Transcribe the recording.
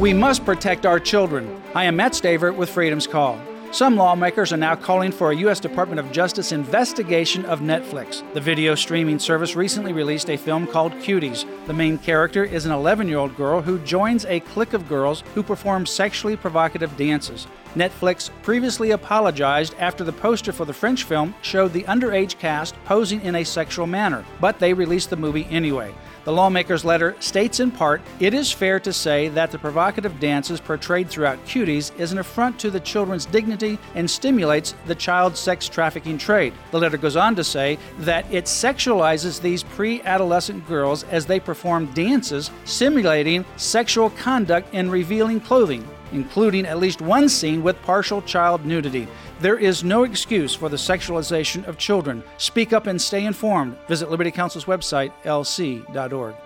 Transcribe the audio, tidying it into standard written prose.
We must protect our children. I am Matt Staver with Freedom's Call. Some lawmakers are now calling for a U.S. Department of Justice investigation of Netflix. The video streaming service recently released a film called Cuties. The main character is an 11-year-old girl who joins a clique of girls who perform sexually provocative dances. Netflix previously apologized after the poster for the French film showed the underage cast posing in a sexual manner, but they released the movie anyway. The lawmaker's letter states in part, "It is fair to say that the provocative dances portrayed throughout Cuties is an affront to the children's dignity and stimulates the child sex trafficking trade." The letter goes on to say that it sexualizes these pre-adolescent girls as they perform dances simulating sexual conduct in revealing clothing, including at least one scene with partial child nudity. There is no excuse for the sexualization of children. Speak up and stay informed. Visit Liberty Counsel's website, lc.org.